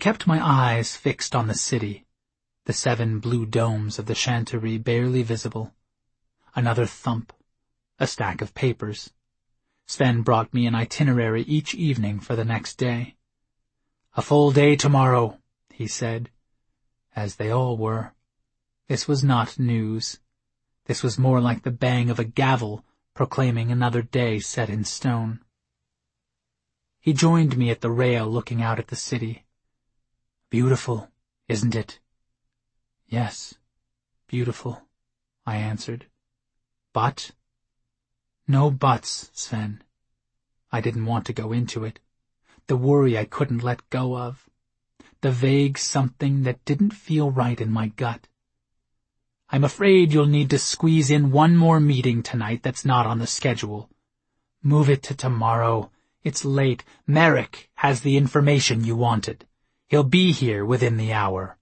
kept my eyes fixed on the city, the 7 blue domes of the Chanterie barely visible. Another thump, a stack of papers. Sven brought me an itinerary each evening for the next day. "A full day tomorrow," he said, as they all were. This was not news. This was more like the bang of a gavel proclaiming another day set in stone. He joined me at the rail looking out at the city. "Beautiful, isn't it?" "Yes, beautiful," I answered. "But?" "No buts, Sven." I didn't want to go into it. The worry I couldn't let go of. The vague something that didn't feel right in my gut. "I'm afraid you'll need to squeeze in one more meeting tonight that's not on the schedule. Move it to tomorrow. It's late. Merrick has the information you wanted. He'll be here within the hour."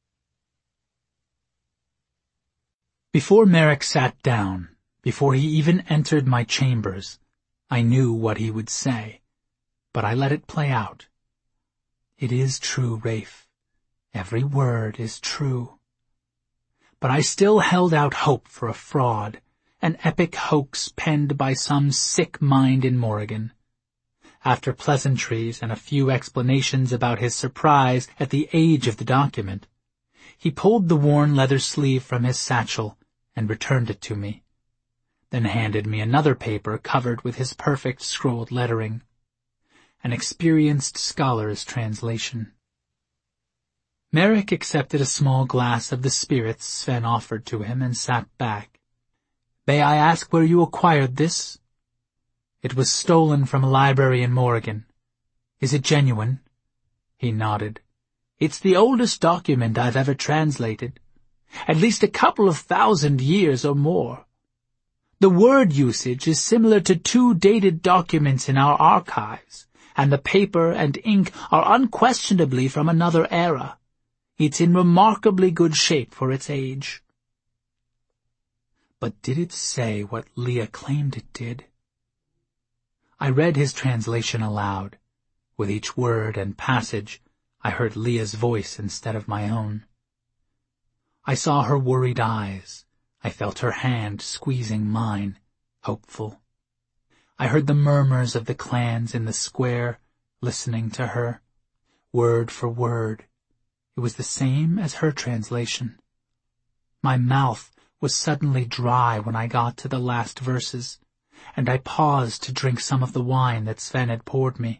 Before Merrick sat down, before he even entered my chambers, I knew what he would say, but I let it play out. It is true, Rafe. Every word is true. But I still held out hope for a fraud, an epic hoax penned by some sick mind in Morrigan. After pleasantries and a few explanations about his surprise at the age of the document, he pulled the worn leather sleeve from his satchel and returned it to me, then handed me another paper covered with his perfect scrolled lettering, an experienced scholar's translation. Merrick accepted a small glass of the spirits Sven offered to him and sat back. "May I ask where you acquired this?" "It was stolen from a library in Morrigan." "Is it genuine?" He nodded. "It's the oldest document I've ever translated. At least a couple of 1,000 years or more. The word usage is similar to 2 dated documents in our archives, and the paper and ink are unquestionably from another era. It's in remarkably good shape for its age." But did it say what Leah claimed it did? I read his translation aloud. With each word and passage, I heard Leah's voice instead of my own. I saw her worried eyes. I felt her hand squeezing mine, hopeful. I heard the murmurs of the clans in the square, listening to her, word for word. It was the same as her translation. My mouth was suddenly dry when I got to the last verses, and I paused to drink some of the wine that Sven had poured me.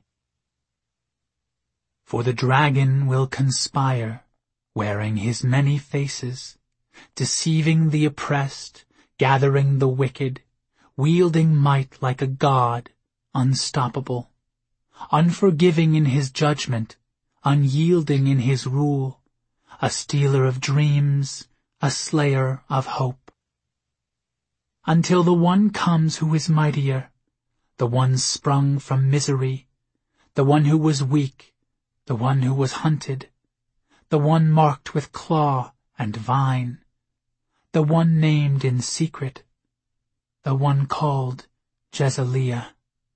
"For the dragon will conspire, wearing his many faces, deceiving the oppressed, gathering the wicked, wielding might like a god, unstoppable, unforgiving in his judgment, unyielding in his rule, a stealer of dreams, a slayer of hope. Until the one comes who is mightier, the one sprung from misery, the one who was weak, the one who was hunted, the one marked with claw and vine, the one named in secret, the one called Jezaliah."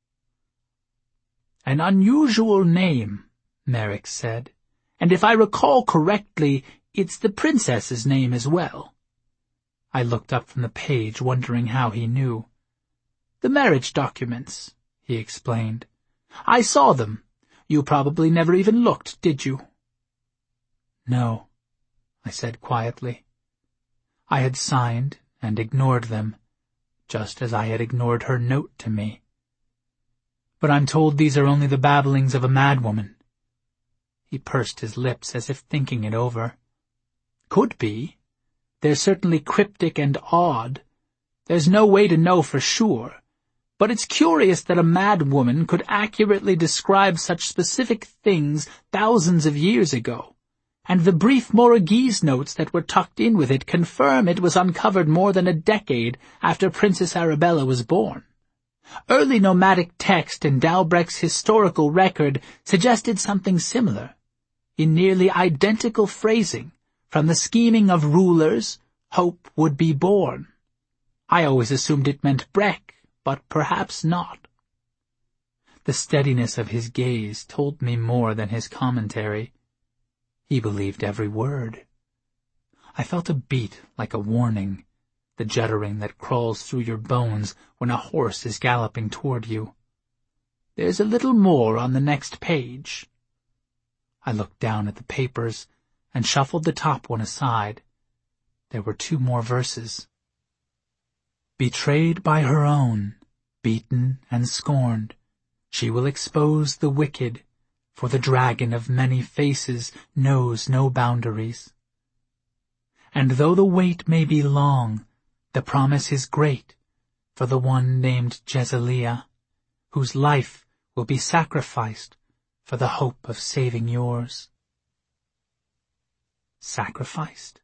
"An unusual name," Merrick said, "and if I recall correctly, it's the princess's name as well." I looked up from the page, wondering how he knew. "The marriage documents," he explained. "I saw them. You probably never even looked, did you?" "No," I said quietly. I had signed and ignored them, just as I had ignored her note to me. "But I'm told these are only the babblings of a madwoman." He pursed his lips as if thinking it over. "Could be. They're certainly cryptic and odd. There's no way to know for sure. But it's curious that a madwoman could accurately describe such specific things thousands of years ago. And the brief Morrigese notes that were tucked in with it confirm it was uncovered more than a decade after Princess Arabella was born. Early nomadic text in Dalbrecht's historical record suggested something similar, in nearly identical phrasing. From the scheming of rulers, hope would be born. I always assumed it meant Breck, but perhaps not." The steadiness of his gaze told me more than his commentary. He believed every word. I felt a beat like a warning, the juddering that crawls through your bones when a horse is galloping toward you. "There's a little more on the next page." I looked down at the papers and shuffled the top one aside. There were 2 more verses. "Betrayed by her own, beaten and scorned, she will expose the wicked, for the dragon of many faces knows no boundaries. And though the wait may be long, the promise is great for the one named Jezaliah, whose life will be sacrificed for the hope of saving yours." Sacrificed?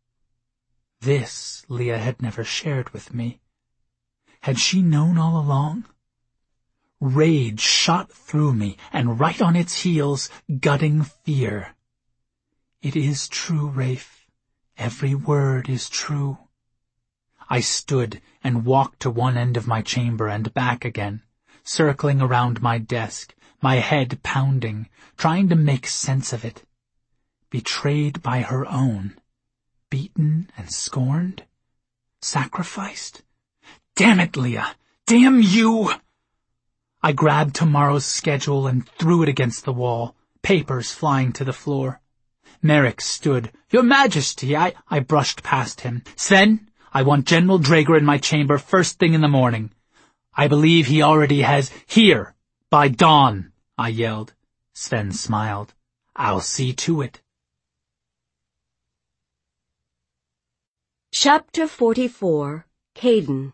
This Leah had never shared with me. Had she known all along? Rage shot through me, and right on its heels, gutting fear. It is true, Rafe. Every word is true. I stood and walked to one end of my chamber and back again, circling around my desk, my head pounding, trying to make sense of it. Betrayed by her own, beaten and scorned, sacrificed. Damn it, Leah! Damn you! I grabbed tomorrow's schedule and threw it against the wall, papers flying to the floor. Merrick stood. "Your Majesty," I brushed past him. "Sven, I want General Draeger in my chamber first thing in the morning. I believe he already has—" "Here, by dawn," I yelled. Sven smiled. "I'll see to it." Chapter 44. Caden.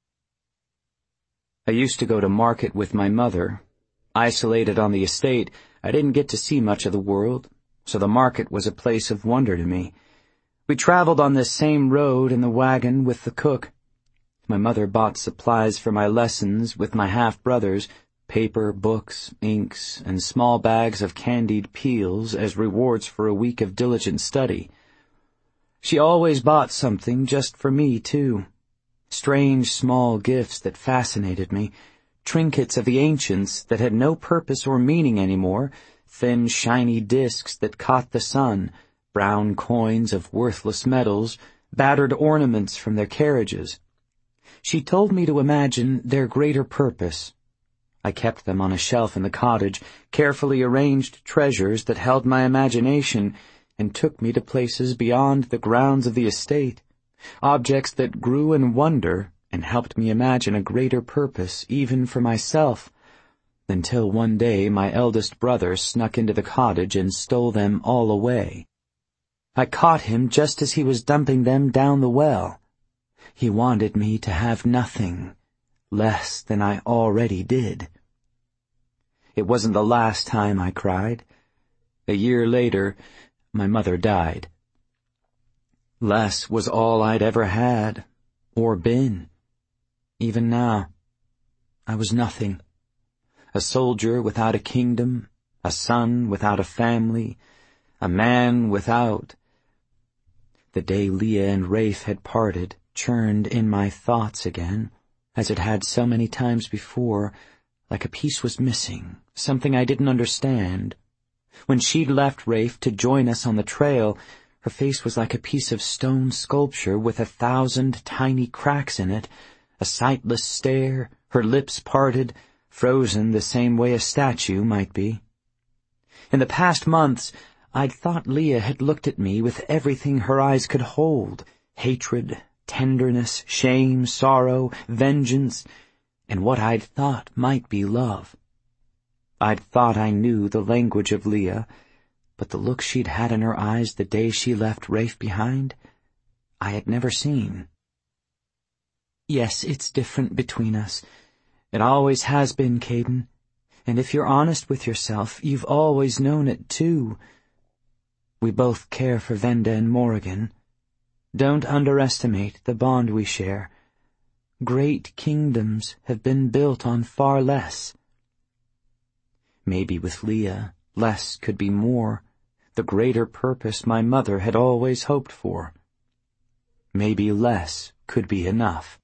I used to go to market with my mother. Isolated on the estate, I didn't get to see much of the world, so the market was a place of wonder to me. We traveled on this same road in the wagon with the cook. My mother bought supplies for my lessons with my half-brothers, paper, books, inks, and small bags of candied peels as rewards for a week of diligent study. She always bought something just for me, too. Strange small gifts that fascinated me, trinkets of the ancients that had no purpose or meaning anymore, thin shiny discs that caught the sun, brown coins of worthless metals, battered ornaments from their carriages. She told me to imagine their greater purpose. I kept them on a shelf in the cottage, carefully arranged treasures that held my imagination and took me to places beyond the grounds of the estate, objects that grew in wonder and helped me imagine a greater purpose even for myself, until one day my eldest brother snuck into the cottage and stole them all away. I caught him just as he was dumping them down the well. He wanted me to have nothing, less than I already did. It wasn't the last time I cried. A year later, my mother died. Less was all I'd ever had, or been. Even now, I was nothing. A soldier without a kingdom, a son without a family, a man without. The day Leah and Rafe had parted churned in my thoughts again, as it had so many times before, like a piece was missing, something I didn't understand. When she'd left Rafe to join us on the trail, her face was like a piece of stone sculpture with 1,000 tiny cracks in it, a sightless stare, her lips parted, frozen the same way a statue might be. In the past months, I'd thought Leah had looked at me with everything her eyes could hold, hatred, tenderness, shame, sorrow, vengeance, and what I'd thought might be love. I'd thought I knew the language of Leah, but the look she'd had in her eyes the day she left Rafe behind, I had never seen. Yes, it's different between us. It always has been, Caden. And if you're honest with yourself, you've always known it, too. We both care for Venda and Morrigan. Don't underestimate the bond we share. Great kingdoms have been built on far less. Maybe with Leah, less could be more, the greater purpose my mother had always hoped for. Maybe less could be enough.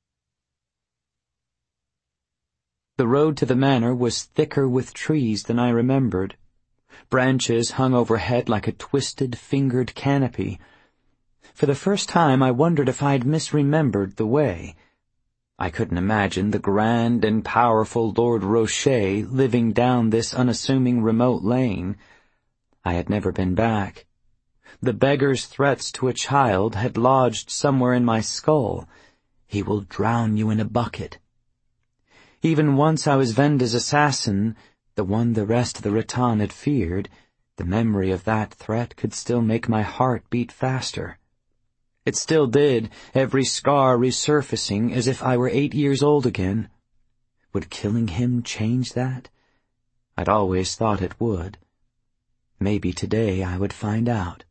The road to the manor was thicker with trees than I remembered. Branches hung overhead like a twisted, fingered canopy. For the first time I wondered if I'd misremembered the way. I couldn't imagine the grand and powerful Lord Rocher living down this unassuming remote lane. I had never been back. The beggar's threats to a child had lodged somewhere in my skull. "He will drown you in a bucket." Even once I was Venda's assassin, the one the rest of the Rattan had feared, the memory of that threat could still make my heart beat faster. It still did, every scar resurfacing as if I were 8 years old again. Would killing him change that? I'd always thought it would. Maybe today I would find out.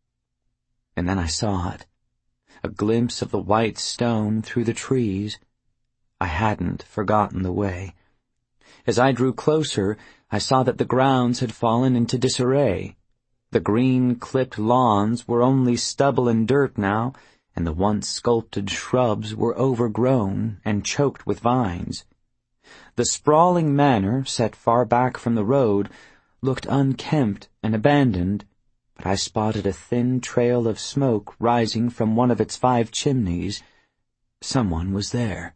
And then I saw it. A glimpse of the white stone through the trees. I hadn't forgotten the way. As I drew closer, I saw that the grounds had fallen into disarray. The green, clipped lawns were only stubble and dirt now, and the once sculpted shrubs were overgrown and choked with vines. The sprawling manor, set far back from the road, looked unkempt and abandoned, but I spotted a thin trail of smoke rising from one of its 5 chimneys. Someone was there.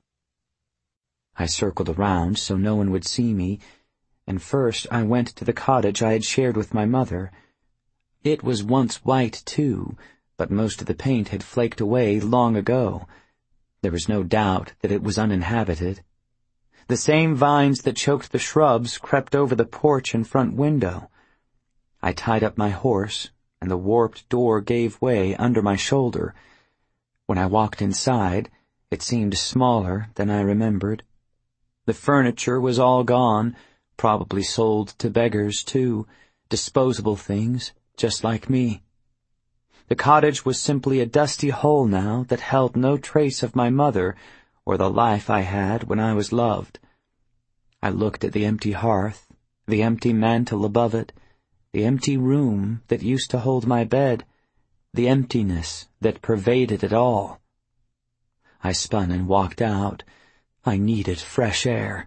I circled around so no one would see me, and first I went to the cottage I had shared with my mother. It was once white, too, but most of the paint had flaked away long ago. There was no doubt that it was uninhabited. The same vines that choked the shrubs crept over the porch and front window. I tied up my horse, and the warped door gave way under my shoulder. When I walked inside, it seemed smaller than I remembered. The furniture was all gone, probably sold to beggars, too, disposable things, just like me. The cottage was simply a dusty hole now that held no trace of my mother or the life I had when I was loved. I looked at the empty hearth, the empty mantel above it, the empty room that used to hold my bed, the emptiness that pervaded it all. I spun and walked out. I needed fresh air.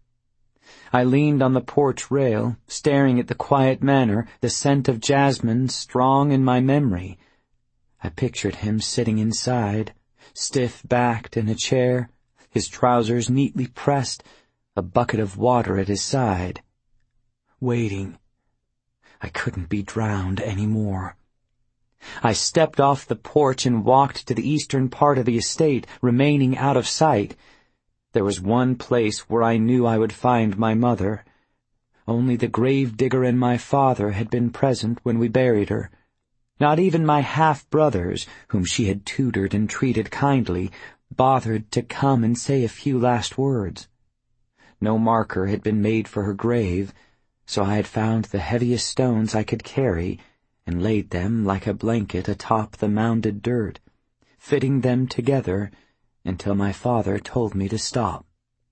I leaned on the porch rail, staring at the quiet manor, the scent of jasmine strong in my memory. I pictured him sitting inside, stiff-backed in a chair, his trousers neatly pressed, a bucket of water at his side. Waiting. I couldn't be drowned any more. I stepped off the porch and walked to the eastern part of the estate, remaining out of sight. There was one place where I knew I would find my mother. Only the grave-digger and my father had been present when we buried her. Not even my half-brothers, whom she had tutored and treated kindly, bothered to come and say a few last words. No marker had been made for her grave, so I had found the heaviest stones I could carry and laid them like a blanket atop the mounded dirt, fitting them together until my father told me to stop.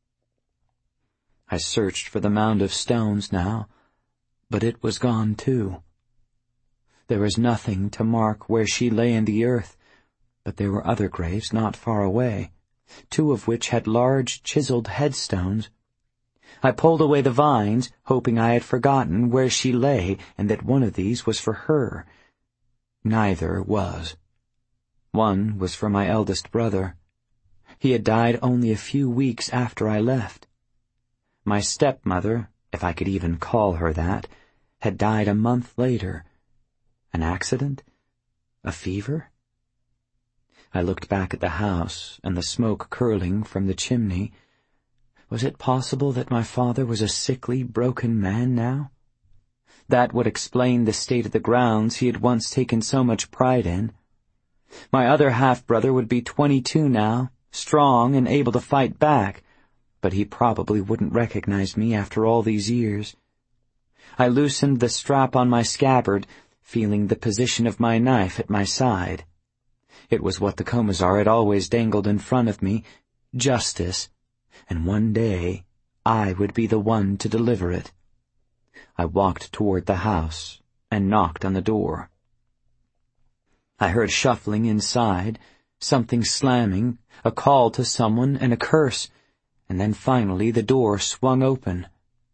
I searched for the mound of stones now, but it was gone too. There was nothing to mark where she lay in the earth, but there were other graves not far away, 2 of which had large chiseled headstones. I pulled away the vines, hoping I had forgotten where she lay and that one of these was for her. Neither was. One was for my eldest brother. He had died only a few weeks after I left. My stepmother, if I could even call her that, had died a month later. An accident? A fever? I looked back at the house and the smoke curling from the chimney. Was it possible that my father was a sickly, broken man now? That would explain the state of the grounds he had once taken so much pride in. My other half-brother would be 22 now, strong and able to fight back, but he probably wouldn't recognize me after all these years. I loosened the strap on my scabbard, feeling the position of my knife at my side. It was what the Commissar had always dangled in front of me, justice, and one day I would be the one to deliver it. I walked toward the house and knocked on the door. I heard shuffling inside, something slamming, a call to someone and a curse, and then finally the door swung open.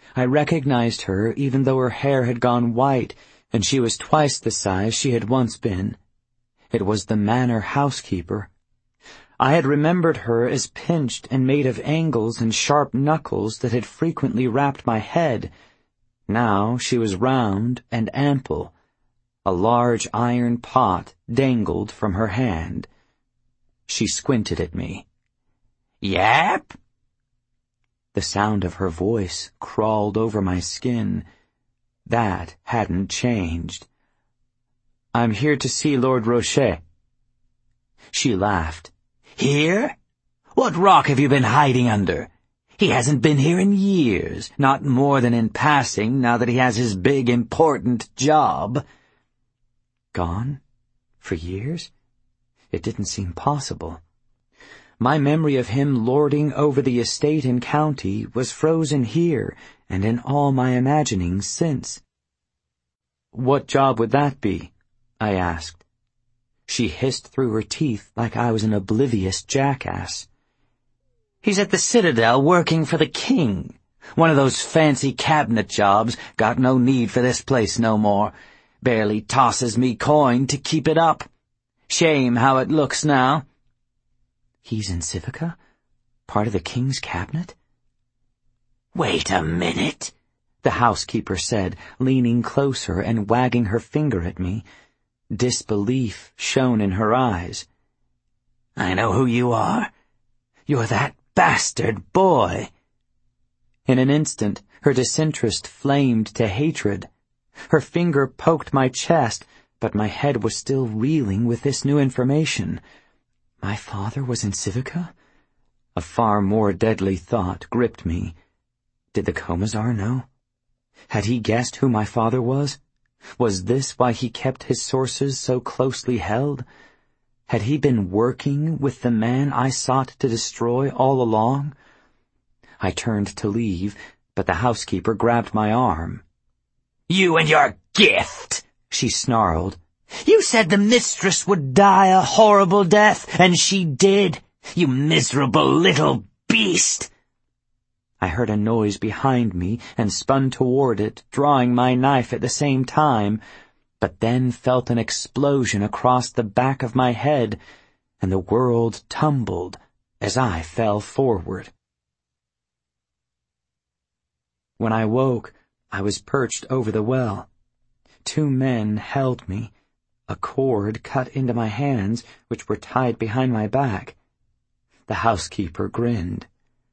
I recognized her even though her hair had gone white, and she was twice the size she had once been. It was the manor housekeeper. I had remembered her as pinched and made of angles and sharp knuckles that had frequently rapped my head. Now she was round and ample. A large iron pot dangled from her hand. She squinted at me. "Yep?" The sound of her voice crawled over my skin. That hadn't changed. "I'm here to see Lord Rocher." She laughed. "Here? What rock have you been hiding under? He hasn't been here in years, not more than in passing now that he has his big, important job." Gone? For years? It didn't seem possible. My memory of him lording over the estate and county was frozen here and in all my imaginings since. "What job would that be?" I asked. She hissed through her teeth like I was an oblivious jackass. "He's at the Citadel working for the king. One of those fancy cabinet jobs, got no need for this place no more. Barely tosses me coin to keep it up. Shame how it looks now." "He's in Civica? Part of the king's cabinet?" "Wait a minute," the housekeeper said, leaning closer and wagging her finger at me. Disbelief shone in her eyes. "I know who you are. You're that bastard boy." In an instant, her disinterest flamed to hatred. Her finger poked my chest, but my head was still reeling with this new information. My father was in Civica? A far more deadly thought gripped me. Did the Commissar know? Had he guessed who my father was? Was this why he kept his sources so closely held? Had he been working with the man I sought to destroy all along? I turned to leave, but the housekeeper grabbed my arm. "You and your gift," she snarled. "You said the mistress would die a horrible death, and she did. You miserable little beast." I heard a noise behind me and spun toward it, drawing my knife at the same time, but then felt an explosion across the back of my head, and the world tumbled as I fell forward. When I woke, I was perched over the well. 2 men held me. A cord cut into my hands, which were tied behind my back. The housekeeper grinned.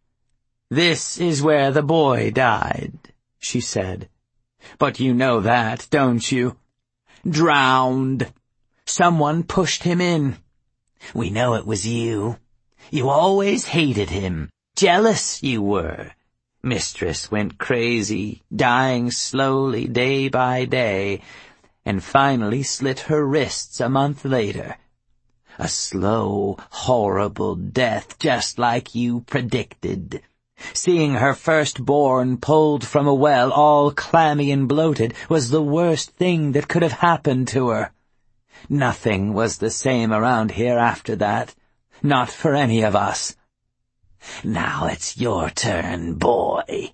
"This is where the boy died," she said. "But you know that, don't you? Drowned. Someone pushed him in. We know it was you. You always hated him. Jealous you were. Mistress went crazy, dying slowly day by day, and finally slit her wrists a month later. A slow, horrible death, just like you predicted. Seeing her firstborn pulled from a well all clammy and bloated was the worst thing that could have happened to her. Nothing was the same around here after that, not for any of us. Now it's your turn, boy."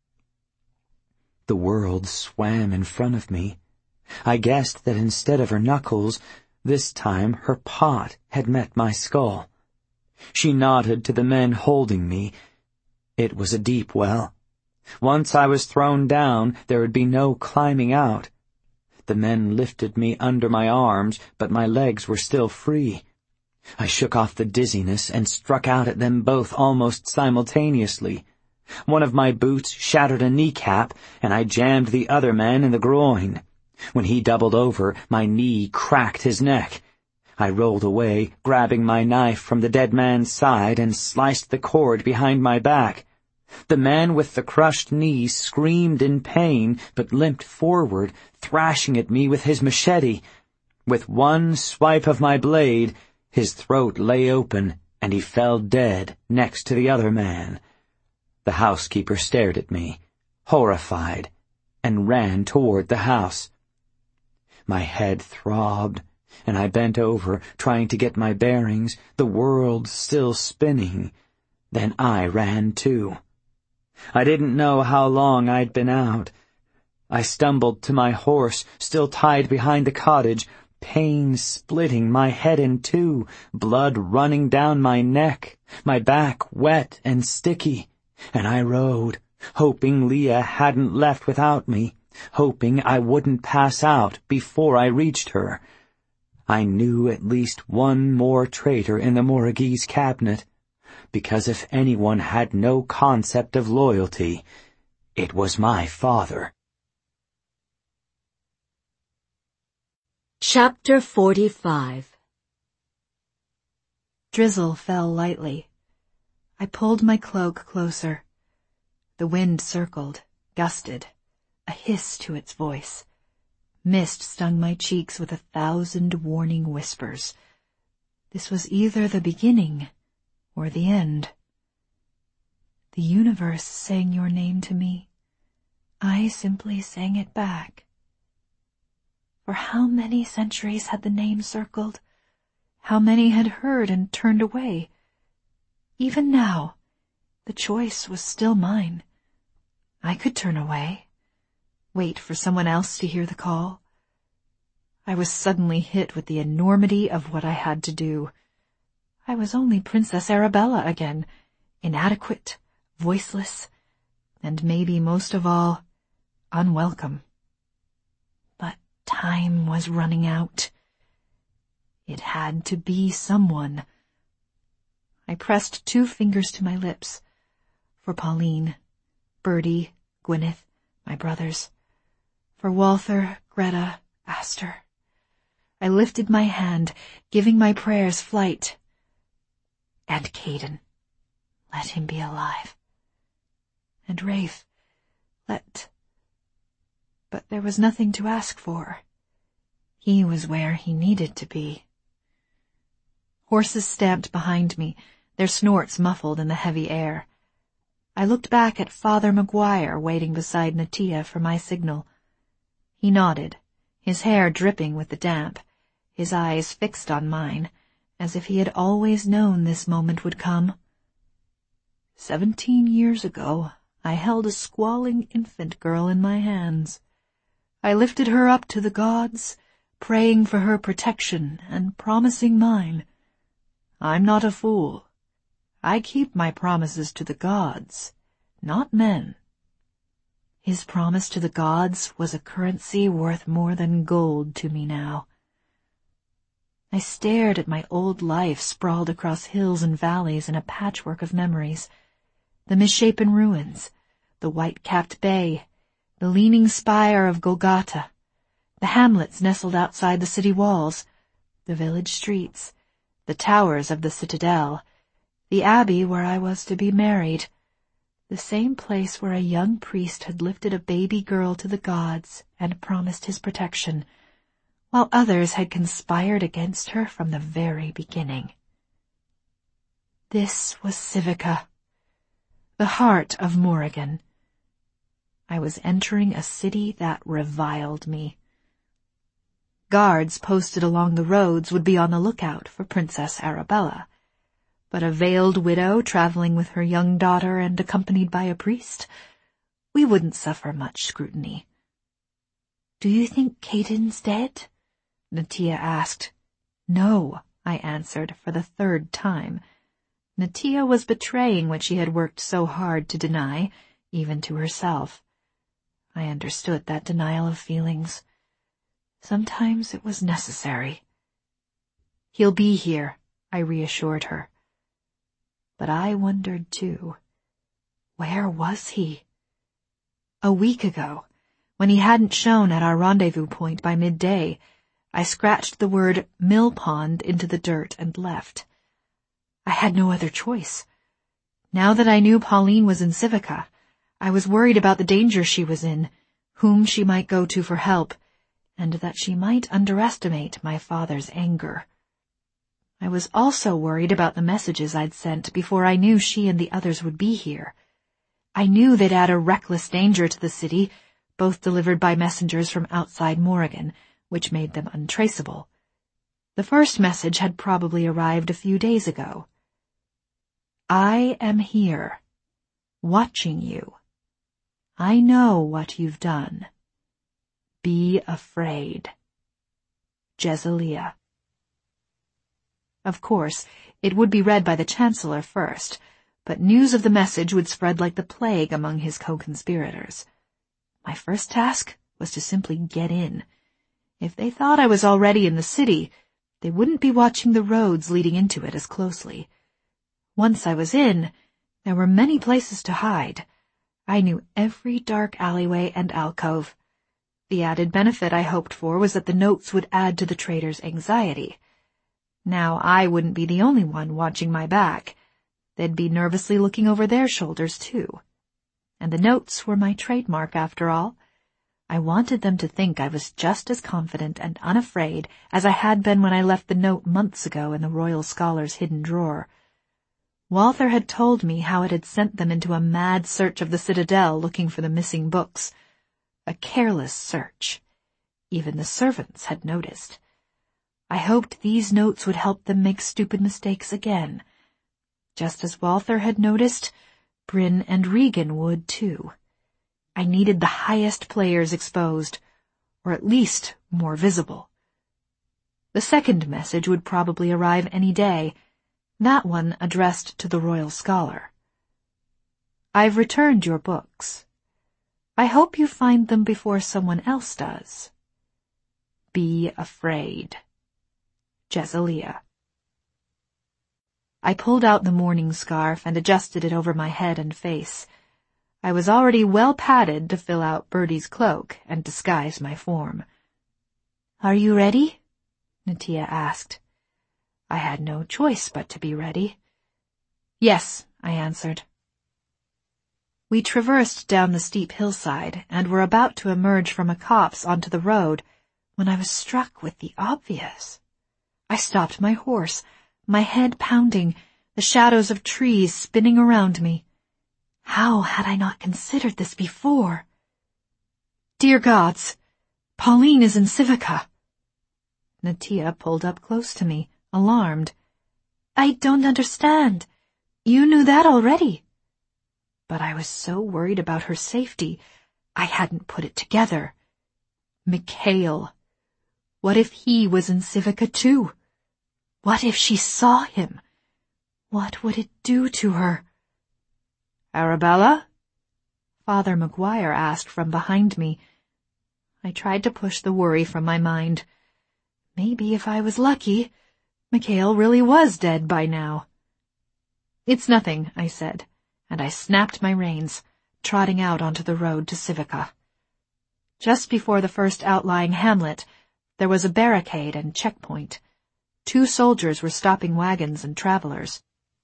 The world swam in front of me. I guessed that instead of her knuckles, this time her pot had met my skull. She nodded to the men holding me. It was a deep well. Once I was thrown down, there would be no climbing out. The men lifted me under my arms, but my legs were still free. I shook off the dizziness and struck out at them both almost simultaneously. One of my boots shattered a kneecap, and I jammed the other man in the groin. When he doubled over, my knee cracked his neck. I rolled away, grabbing my knife from the dead man's side, and sliced the cord behind my back. The man with the crushed knee screamed in pain, but limped forward, thrashing at me with his machete. With one swipe of my blade, his throat lay open, and he fell dead next to the other man. The housekeeper stared at me, horrified, and ran toward the house. My head throbbed, and I bent over, trying to get my bearings, the world still spinning. Then I ran too. I didn't know how long I'd been out. I stumbled to my horse, still tied behind the cottage, pain splitting my head in two, blood running down my neck, my back wet and sticky, and I rode, hoping Leah hadn't left without me, hoping I wouldn't pass out before I reached her. I knew at least one more traitor in the Moragese cabinet, because if anyone had no concept of loyalty, it was my father. Chapter 45. Drizzle fell lightly. I pulled my cloak closer. The wind circled, gusted, a hiss to its voice. Mist stung my cheeks with 1,000 warning whispers. This was either the beginning or the end. The universe sang your name to me. I simply sang it back. For how many centuries had the name circled? How many had heard and turned away? Even now, the choice was still mine. I could turn away, wait for someone else to hear the call. I was suddenly hit with the enormity of what I had to do. I was only Princess Arabella again, inadequate, voiceless, and maybe most of all, unwelcome. Time was running out. It had to be someone. I pressed 2 fingers to my lips. For Pauline, Bertie, Gwyneth, my brothers. For Walther, Greta, Aster. I lifted my hand, giving my prayers flight. And Caden. Let him be alive. And Rafe. But there was nothing to ask for. He was where he needed to be. Horses stamped behind me, their snorts muffled in the heavy air. I looked back at Father Maguire waiting beside Natia for my signal. He nodded, his hair dripping with the damp, his eyes fixed on mine, as if he had always known this moment would come. 17 years ago, I held a squalling infant girl in my hands. I lifted her up to the gods, praying for her protection and promising mine. I'm not a fool. I keep my promises to the gods, not men. His promise to the gods was a currency worth more than gold to me now. I stared at my old life sprawled across hills and valleys in a patchwork of memories. The misshapen ruins, the white-capped bay, the leaning spire of Golgotha, the hamlets nestled outside the city walls, the village streets, the towers of the citadel, the abbey where I was to be married, the same place where a young priest had lifted a baby girl to the gods and promised his protection, while others had conspired against her from the very beginning. This was Civica, the heart of Morrigan. I was entering a city that reviled me. Guards posted along the roads would be on the lookout for Princess Arabella, but a veiled widow traveling with her young daughter and accompanied by a priest, we wouldn't suffer much scrutiny. "Do you think Caden's dead?" Natia asked. "No," I answered for the 3rd time. Natia was betraying what she had worked so hard to deny, even to herself. I understood that denial of feelings. Sometimes it was necessary. "He'll be here," I reassured her. But I wondered too. Where was he? A week ago, when he hadn't shown at our rendezvous point by midday, I scratched the word mill pond into the dirt and left. I had no other choice. Now that I knew Pauline was in Civica, I was worried about the danger she was in, whom she might go to for help, and that she might underestimate my father's anger. I was also worried about the messages I'd sent before I knew she and the others would be here. I knew they'd add a reckless danger to the city, both delivered by messengers from outside Morrigan, which made them untraceable. The first message had probably arrived a few days ago. "I am here. watching you. I know what you've done. Be afraid. Jezaliah. Of course, it would be read by the Chancellor first, but news of the message would spread like the plague among his co-conspirators. My first task was to simply get in. If they thought I was already in the city, they wouldn't be watching the roads leading into it as closely. Once I was in, there were many places to hide. I knew every dark alleyway and alcove. The added benefit I hoped for was that the notes would add to the traitors' anxiety. Now I wouldn't be the only one watching my back. They'd be nervously looking over their shoulders, too. And the notes were my trademark, after all. I wanted them to think I was just as confident and unafraid as I had been when I left the note months ago in the Royal Scholar's hidden drawer. Walther had told me how it had sent them into a mad search of the Citadel looking for the missing books. A careless search. Even the servants had noticed. I hoped these notes would help them make stupid mistakes again. Just as Walther had noticed, Bryn and Regan would too. I needed the highest players exposed, or at least more visible. The second message would probably arrive any day, that one addressed to the Royal Scholar. I've returned your books. I hope you find them before someone else does. Be afraid. Jezaliah. I pulled out the mourning scarf and adjusted it over my head and face. I was already well padded to fill out Bertie's cloak and disguise my form. Are you ready? Natia asked. I had no choice but to be ready. Yes, I answered. We traversed down the steep hillside and were about to emerge from a copse onto the road when I was struck with the obvious. I stopped my horse, my head pounding, the shadows of trees spinning around me. How had I not considered this before? Dear gods, Pauline is in Civica. Natia pulled up close to me, alarmed. I don't understand. You knew that already. But I was so worried about her safety, I hadn't put it together. Mikhail. What if he was in Civica too? What if she saw him? What would it do to her? Arabella? Father Maguire asked from behind me. I tried to push the worry from my mind. Maybe if I was lucky, Mikhail really was dead by now. It's nothing, I said, and I snapped my reins, trotting out onto the road to Civica. Just before the first outlying hamlet, there was a barricade and checkpoint. 2 soldiers were stopping wagons and travelers.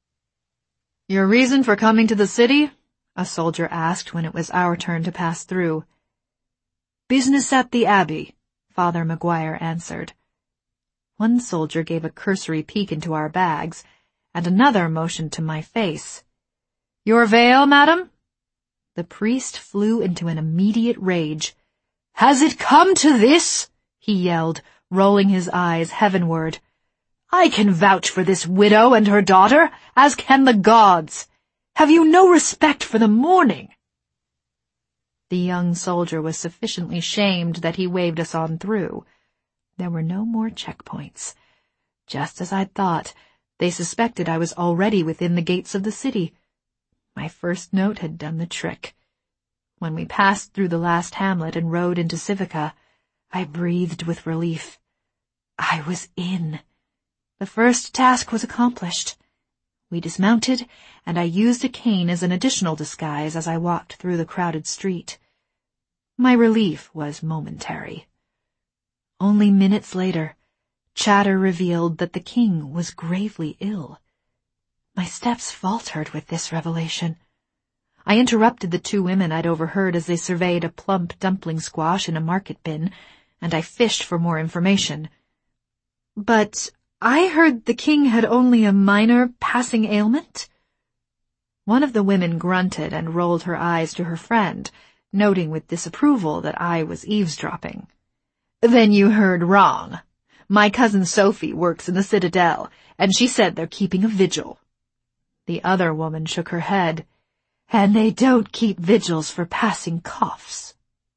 Your reason for coming to the city? A soldier asked when it was our turn to pass through. Business at the Abbey, Father Maguire answered. One soldier gave a cursory peek into our bags, and another motioned to my face. Your veil, madam? The priest flew into an immediate rage. Has it come to this? He yelled, rolling his eyes heavenward. I can vouch for this widow and her daughter, as can the gods. Have you no respect for the mourning? The young soldier was sufficiently shamed that he waved us on through. There were no more checkpoints. Just as I'd thought, they suspected I was already within the gates of the city. My first note had done the trick. When we passed through the last hamlet and rode into Civica, I breathed with relief. I was in. The first task was accomplished. We dismounted, and I used a cane as an additional disguise as I walked through the crowded street. My relief was momentary. Only minutes later, chatter revealed that the king was gravely ill. My steps faltered with this revelation. I interrupted the 2 women I'd overheard as they surveyed a plump dumpling squash in a market bin, and I fished for more information. But I heard the king had only a minor passing ailment. One of the women grunted and rolled her eyes to her friend, noting with disapproval that I was eavesdropping. Then you heard wrong. My cousin Sophie works in the Citadel, and she said they're keeping a vigil. The other woman shook her head. And they don't keep vigils for passing coughs.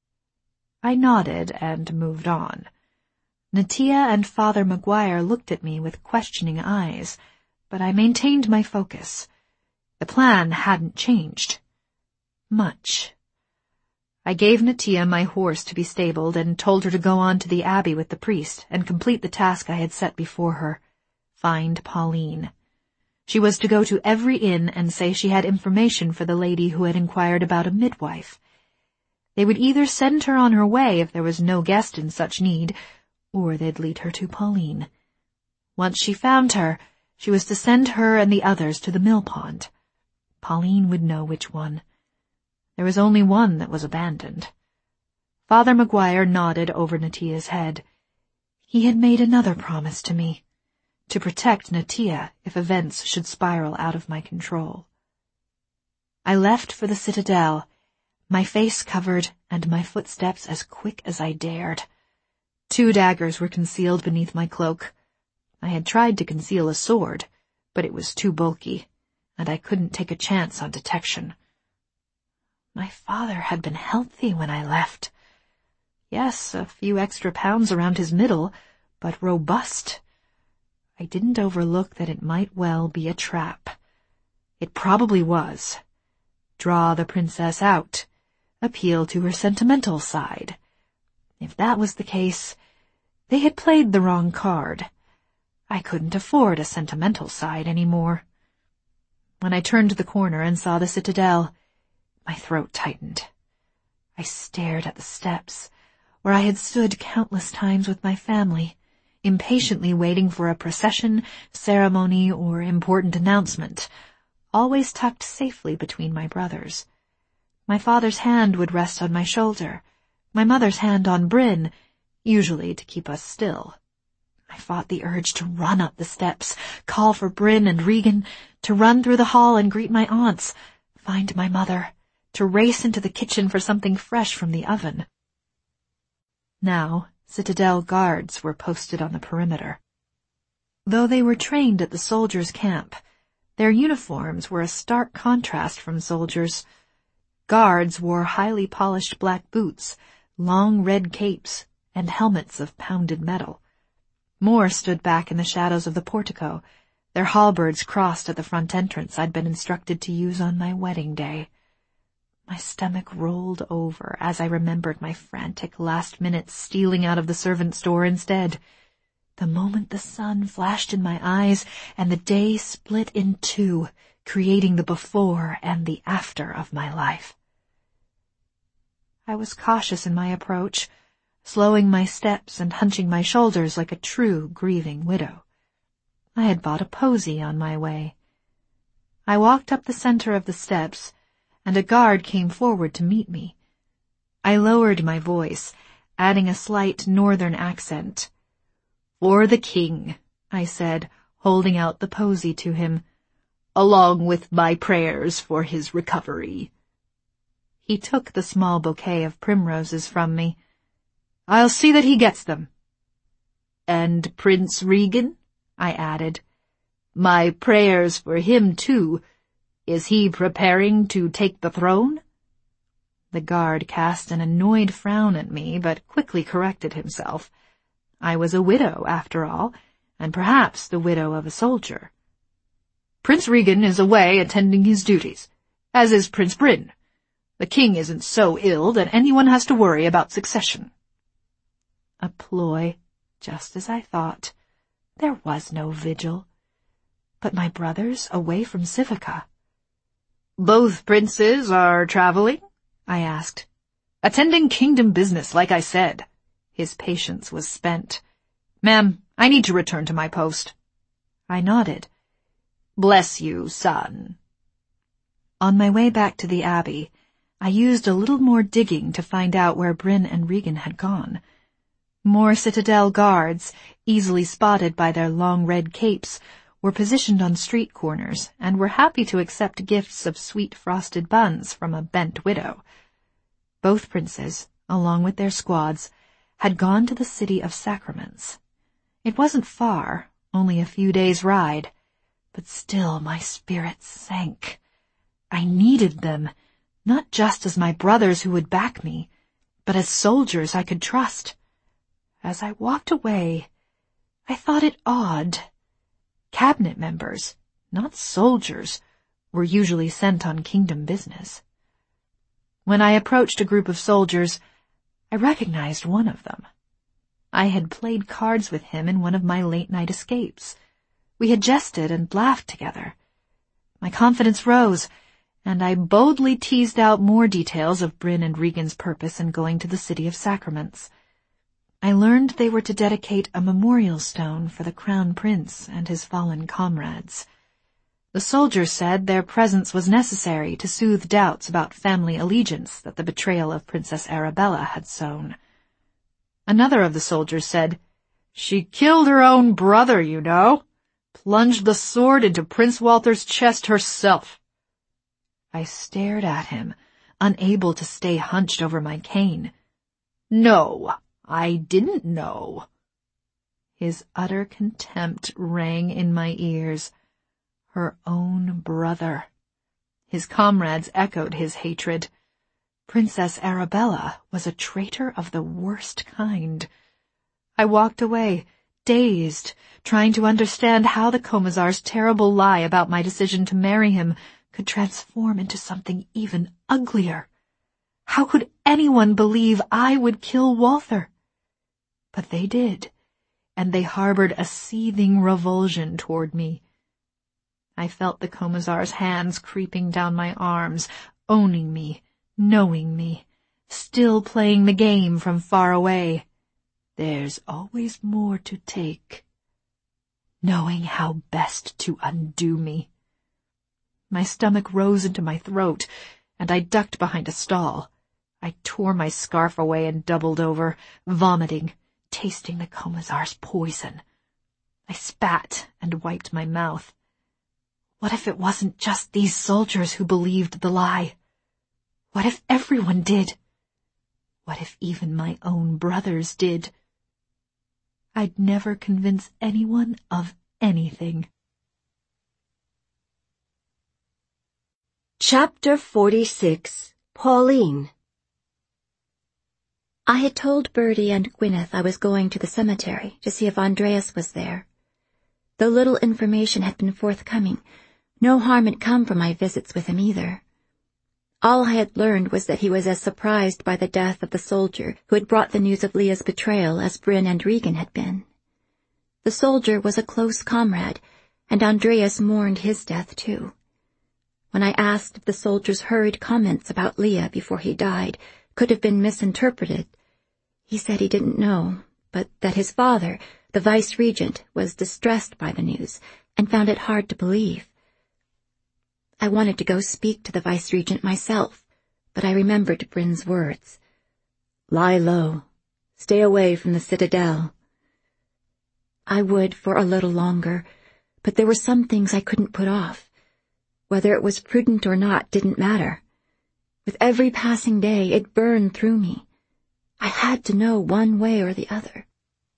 I nodded and moved on. Natia and Father Maguire looked at me with questioning eyes, but I maintained my focus. The plan hadn't changed. Much. I gave Natia my horse to be stabled and told her to go on to the abbey with the priest and complete the task I had set before her. Find Pauline. She was to go to every inn and say she had information for the lady who had inquired about a midwife. They would either send her on her way if there was no guest in such need, or they'd lead her to Pauline. Once she found her, she was to send her and the others to the mill pond. Pauline would know which one. There was only one that was abandoned. Father Maguire nodded over Natia's head. He had made another promise to me, to protect Natia if events should spiral out of my control. I left for the citadel, my face covered and my footsteps as quick as I dared. 2 daggers were concealed beneath my cloak. I had tried to conceal a sword, but it was too bulky, and I couldn't take a chance on detection. My father had been healthy when I left. Yes, a few extra pounds around his middle, but robust. I didn't overlook that it might well be a trap. It probably was. Draw the princess out. Appeal to her sentimental side. If that was the case, they had played the wrong card. I couldn't afford a sentimental side anymore. When I turned the corner and saw the citadel, my throat tightened. I stared at the steps, where I had stood countless times with my family, impatiently waiting for a procession, ceremony, or important announcement, always tucked safely between my brothers. My father's hand would rest on my shoulder, my mother's hand on Bryn, usually to keep us still. I fought the urge to run up the steps, call for Bryn and Regan, to run through the hall and greet my aunts, find my mother, to race into the kitchen for something fresh from the oven. Now, citadel guards were posted on the perimeter. Though they were trained at the soldiers' camp, their uniforms were a stark contrast from soldiers. Guards wore highly polished black boots, long red capes, and helmets of pounded metal. More stood back in the shadows of the portico, their halberds crossed at the front entrance I'd been instructed to use on my wedding day. My stomach rolled over as I remembered my frantic last minutes stealing out of the servants' door instead. The moment the sun flashed in my eyes and the day split in 2, creating the before and the after of my life. I was cautious in my approach, slowing my steps and hunching my shoulders like a true grieving widow. I had bought a posy on my way. I walked up the center of the steps, and a guard came forward to meet me. I lowered my voice, adding a slight northern accent. "For the king," I said, holding out the posy to him, "along with my prayers for his recovery." He took the small bouquet of primroses from me. "I'll see that he gets them." "And Prince Regan?" I added. "My prayers for him, too. Is he preparing to take the throne?" The guard cast an annoyed frown at me, but quickly corrected himself. I was a widow, after all, and perhaps the widow of a soldier. "Prince Regan is away attending his duties, as is Prince Bryn. The king isn't so ill that anyone has to worry about succession." A ploy, just as I thought. There was no vigil. But my brothers away from Civica. "Both princes are traveling?" I asked. "Attending kingdom business, like I said." His patience was spent. "Ma'am, I need to return to my post." I nodded. "Bless you, son." On my way back to the abbey, I used a little more digging to find out where Bryn and Regan had gone. More citadel guards, easily spotted by their long red capes, were positioned on street corners and were happy to accept gifts of sweet frosted buns from a bent widow. Both princes, along with their squads, had gone to the city of sacraments. It wasn't far, only a few days' ride, but still my spirits sank. I needed them, not just as my brothers who would back me, but as soldiers I could trust. As I walked away, I thought it odd. Cabinet members, not soldiers, were usually sent on kingdom business. When I approached a group of soldiers, I recognized one of them. I had played cards with him in one of my late-night escapes. We had jested and laughed together. My confidence rose, and I boldly teased out more details of Bryn and Regan's purpose in going to the City of Sacraments. I learned they were to dedicate a memorial stone for the Crown Prince and his fallen comrades. The soldiers said their presence was necessary to soothe doubts about family allegiance that the betrayal of Princess Arabella had sown. Another of the soldiers said, "She killed her own brother, you know. Plunged the sword into Prince Walter's chest herself." I stared at him, unable to stay hunched over my cane. "No, I didn't know." His utter contempt rang in my ears. Her own brother. His comrades echoed his hatred. Princess Arabella was a traitor of the worst kind. I walked away, dazed, trying to understand how the Commissar's terrible lie about my decision to marry him could transform into something even uglier. How could anyone believe I would kill Walther? But they did, and they harbored a seething revulsion toward me. I felt the Commissar's hands creeping down my arms, owning me, knowing me, still playing the game from far away. There's always more to take. Knowing how best to undo me. My stomach rose into my throat, and I ducked behind a stall. I tore my scarf away and doubled over, vomiting, tasting the Commissar's poison. I spat and wiped my mouth. What if it wasn't just these soldiers who believed the lie? What if everyone did? What if even my own brothers did? I'd never convince anyone of anything. Chapter 46. Pauline. I had told Bertie and Gwyneth I was going to the cemetery to see if Andreas was there. Though little information had been forthcoming, no harm had come from my visits with him either. All I had learned was that he was as surprised by the death of the soldier who had brought the news of Leah's betrayal as Bryn and Regan had been. The soldier was a close comrade, and Andreas mourned his death too. When I asked if the soldier's hurried comments about Leah before he died could have been misinterpreted, he said he didn't know, but that his father, the vice-regent, was distressed by the news and found it hard to believe. I wanted to go speak to the vice-regent myself, but I remembered Bryn's words. "Lie low. Stay away from the citadel." I would for a little longer, but there were some things I couldn't put off. Whether it was prudent or not didn't matter. With every passing day, it burned through me. I had to know one way or the other.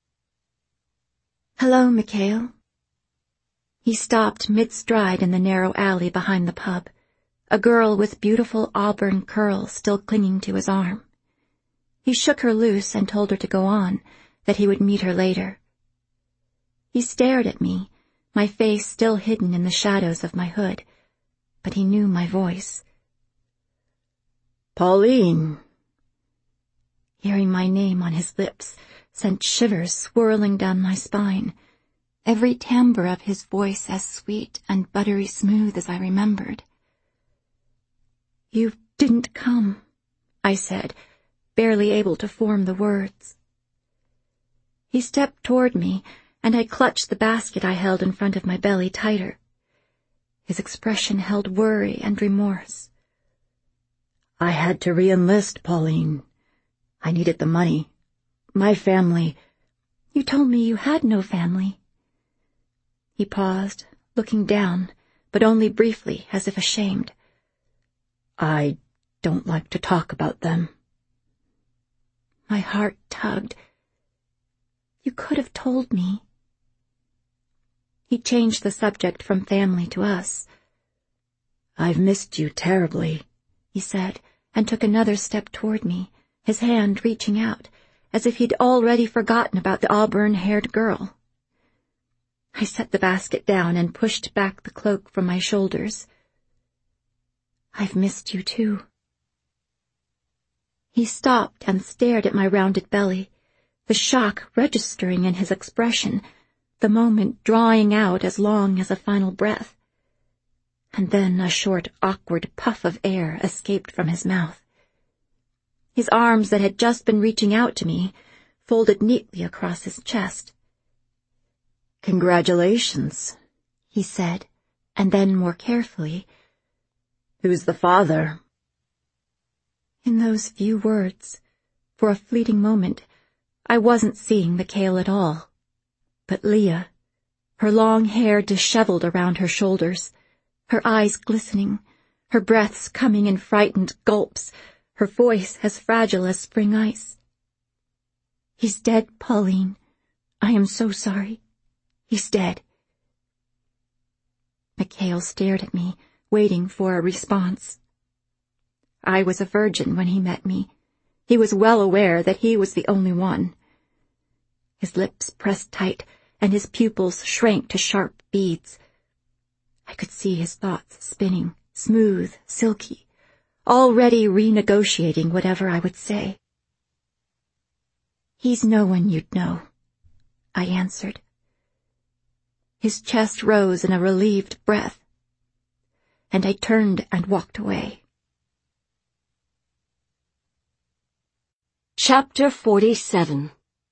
"Hello, Mikhail." He stopped mid-stride in the narrow alley behind the pub, a girl with beautiful auburn curls still clinging to his arm. He shook her loose and told her to go on, that he would meet her later. He stared at me, my face still hidden in the shadows of my hood, but he knew my voice. "Pauline." Hearing my name on his lips sent shivers swirling down my spine, every timbre of his voice as sweet and buttery smooth as I remembered. "You didn't come," I said, barely able to form the words. He stepped toward me, and I clutched the basket I held in front of my belly tighter. His expression held worry and remorse. "I had to re-enlist, Pauline. I needed the money. My family—" "You told me you had no family." He paused, looking down, but only briefly, as if ashamed. "I don't like to talk about them." My heart tugged. "You could have told me." He changed the subject from family to us. "I've missed you terribly," he said, and took another step toward me, his hand reaching out, as if he'd already forgotten about the auburn-haired girl. I set the basket down and pushed back the cloak from my shoulders. "I've missed you too." He stopped and stared at my rounded belly, the shock registering in his expression, the moment drawing out as long as a final breath. And then a short, awkward puff of air escaped from his mouth. His arms that had just been reaching out to me folded neatly across his chest. "Congratulations," he said, and then more carefully, "Who's the father?" In those few words, for a fleeting moment, I wasn't seeing Mikhail at all, but Leah, her long hair disheveled around her shoulders, her eyes glistening, her breaths coming in frightened gulps, her voice as fragile as spring ice. "He's dead, Pauline. I am so sorry. He's dead." Mikhail stared at me, waiting for a response. I was a virgin when he met me. He was well aware that he was the only one. His lips pressed tight, and his pupils shrank to sharp beads. I could see his thoughts spinning, smooth, silky, already renegotiating whatever I would say. "He's no one you'd know," I answered. His chest rose in a relieved breath, and I turned and walked away. Chapter 47.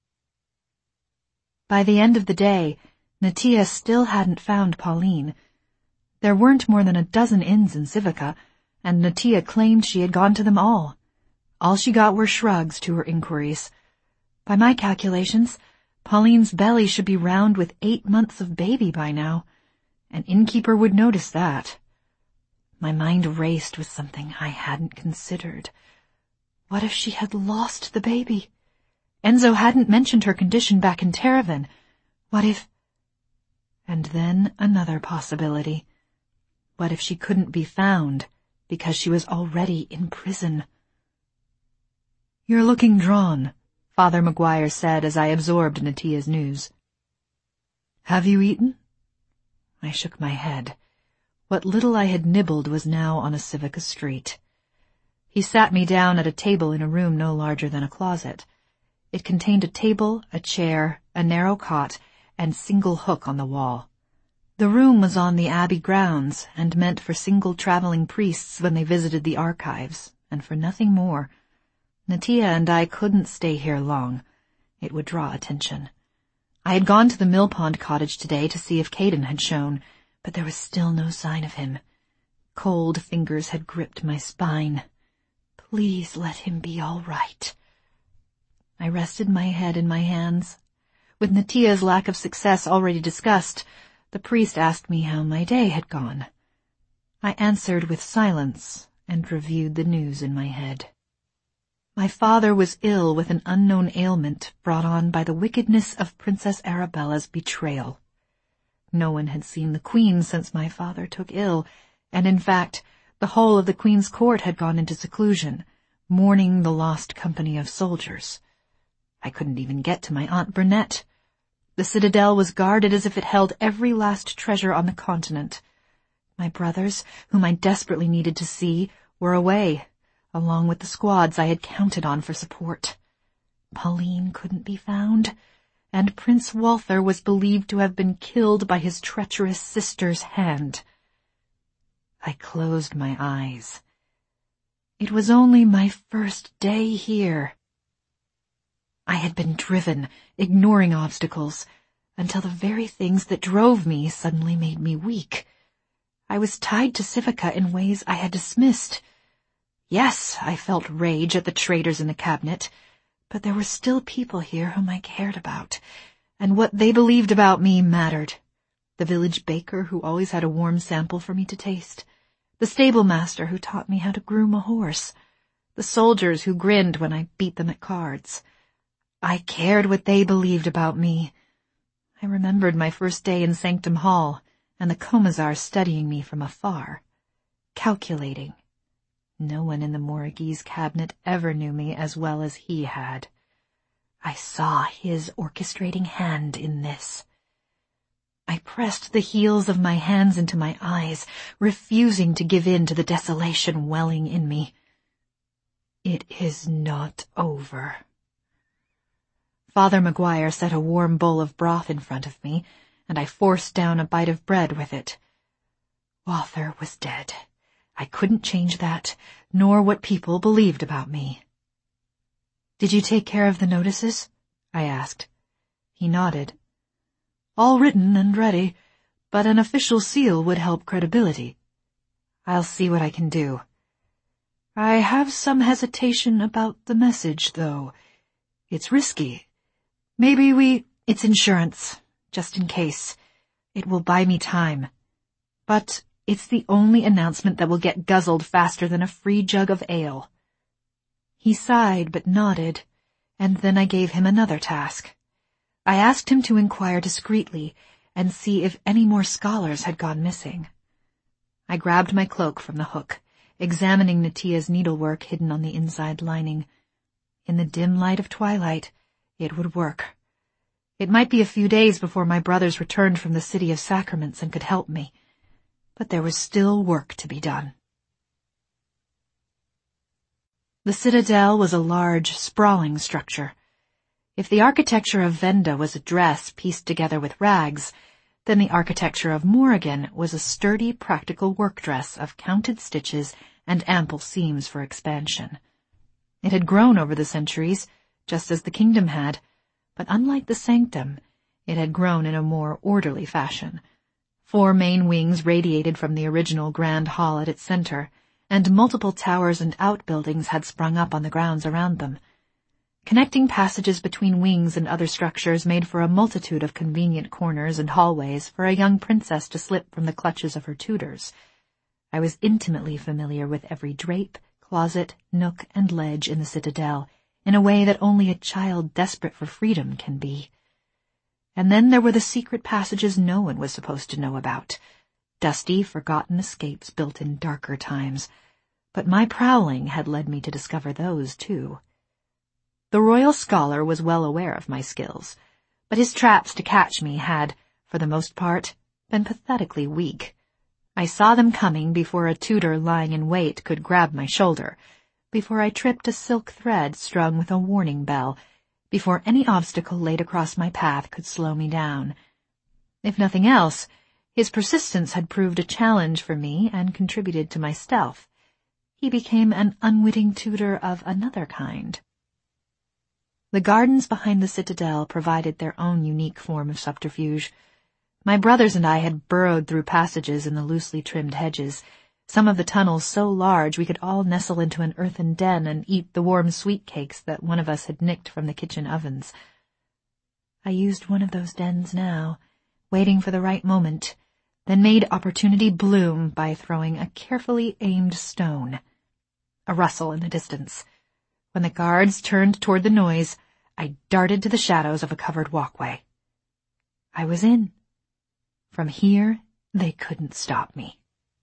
By the end of the day, Natia still hadn't found Pauline. There weren't more than a dozen inns in Civica, and Natia claimed she had gone to them all. All she got were shrugs to her inquiries. By my calculations, Pauline's belly should be round with 8 months of baby by now. An innkeeper would notice that. My mind raced with something I hadn't considered. What if she had lost the baby? Enzo hadn't mentioned her condition back in Terevan. What if... And then another possibility. What if she couldn't be found because she was already in prison? "You're looking drawn," Father Maguire said as I absorbed Natia's news. "Have you eaten?" I shook my head. What little I had nibbled was now on a Civica street. He sat me down at a table in a room no larger than a closet. It contained a table, a chair, a narrow cot, and single hook on the wall. The room was on the abbey grounds and meant for single traveling priests when they visited the archives, and for nothing more. Natia and I couldn't stay here long. It would draw attention. I had gone to the Millpond cottage today to see if Caden had shown, but there was still no sign of him. Cold fingers had gripped my spine. Please let him be all right. I rested my head in my hands. With Natia's lack of success already discussed, the priest asked me how my day had gone. I answered with silence and reviewed the news in my head. My father was ill with an unknown ailment brought on by the wickedness of Princess Arabella's betrayal. No one had seen the Queen since my father took ill, and in fact, the whole of the Queen's court had gone into seclusion, mourning the lost company of soldiers. I couldn't even get to my Aunt Burnett. The citadel was guarded as if it held every last treasure on the continent. My brothers, whom I desperately needed to see, were away, along with the squads I had counted on for support. Pauline couldn't be found, and Prince Walther was believed to have been killed by his treacherous sister's hand. I closed my eyes. It was only my first day here. I had been driven, ignoring obstacles, until the very things that drove me suddenly made me weak. I was tied to Civica in ways I had dismissed. Yes, I felt rage at the traitors in the cabinet, but there were still people here whom I cared about, and what they believed about me mattered. The village baker who always had a warm sample for me to taste, the stable master who taught me how to groom a horse, the soldiers who grinned when I beat them at cards. I cared what they believed about me. I remembered my first day in Sanctum Hall, and the Commissar studying me from afar. calculating. No one in the Moragese cabinet ever knew me as well as he had. I saw his orchestrating hand in this. I pressed the heels of my hands into my eyes, refusing to give in to the desolation welling in me. It is not over. Father Maguire set a warm bowl of broth in front of me, and I forced down a bite of bread with it. Walther was dead. I couldn't change that, nor what people believed about me. "Did you take care of the notices?" I asked. He nodded. "All written and ready, but an official seal would help credibility. I'll see what I can do. I have some hesitation about the message, though. It's risky. It's insurance, just in case. It will buy me time. But it's the only announcement that will get guzzled faster than a free jug of ale." He sighed but nodded, and then I gave him another task. I asked him to inquire discreetly and see if any more scholars had gone missing. I grabbed my cloak from the hook, examining Natia's needlework hidden on the inside lining. In the dim light of twilight, it would work. It might be a few days before my brothers returned from the City of Sacraments and could help me, but there was still work to be done. The Citadel was a large, sprawling structure. If the architecture of Venda was a dress pieced together with rags, then the architecture of Morrigan was a sturdy, practical work dress of counted stitches and ample seams for expansion. It had grown over the centuries, just as the kingdom had, but unlike the sanctum, it had grown in a more orderly fashion. 4 main wings radiated from the original grand hall at its center, and multiple towers and outbuildings had sprung up on the grounds around them. Connecting passages between wings and other structures made for a multitude of convenient corners and hallways for a young princess to slip from the clutches of her tutors. I was intimately familiar with every drape, closet, nook, and ledge in the Citadel, in a way that only a child desperate for freedom can be. And then there were the secret passages no one was supposed to know about, dusty, forgotten escapes built in darker times, but my prowling had led me to discover those, too. The royal scholar was well aware of my skills, but his traps to catch me had, for the most part, been pathetically weak. I saw them coming before a tutor lying in wait could grab my shoulder, before I tripped a silk thread strung with a warning bell, before any obstacle laid across my path could slow me down. If nothing else, his persistence had proved a challenge for me and contributed to my stealth. He became an unwitting tutor of another kind. The gardens behind the Citadel provided their own unique form of subterfuge. My brothers and I had burrowed through passages in the loosely trimmed hedges, some of the tunnels so large we could all nestle into an earthen den and eat the warm sweet cakes that one of us had nicked from the kitchen ovens. I used one of those dens now, waiting for the right moment, then made opportunity bloom by throwing a carefully aimed stone. A rustle in the distance. When the guards turned toward the noise, I darted to the shadows of a covered walkway. I was in. From here, they couldn't stop me.